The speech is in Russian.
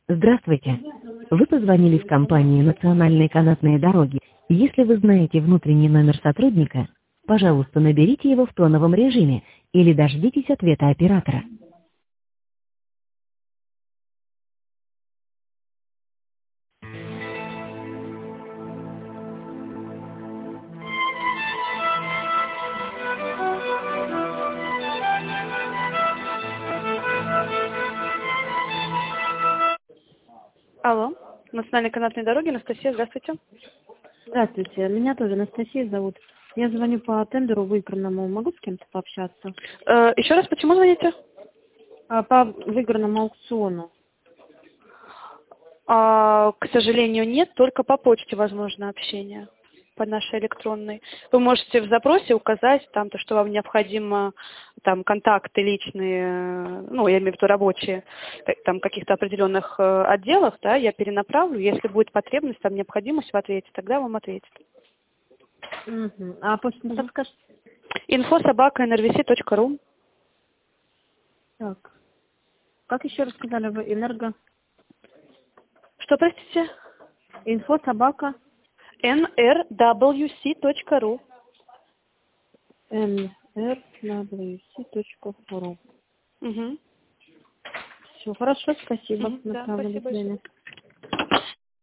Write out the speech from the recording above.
Здравствуйте. Вы позвонили в компанию «Национальные канатные дороги». Если вы знаете внутренний номер сотрудника, пожалуйста, наберите его в тоновом режиме или дождитесь ответа оператора. Алло, Национальные канатные дороги, Анастасия, здравствуйте. Здравствуйте, меня тоже Анастасия зовут. Я звоню по тендеру выигранному. Могу с кем-то пообщаться? Еще раз, почему звоните? По выигранному аукциону. К сожалению, нет, только по почте возможно общение, по нашей электронной. Вы можете в запросе указать там то, что вам необходимо, там контакты личные, ну, я имею в виду рабочие, там каких-то определенных отделов, да, я перенаправлю, если будет потребность, там необходимость в ответе, тогда вам ответят. Угу. А почту подскажете? info@nrvc.ru. Так. Как еще раз сказали вы? Энерго? Что, простите? Инфо собака? nrwc.ru. nrwc.ru. Угу. Все, хорошо, спасибо. Да, Направлю, до спасибо большое. свидания.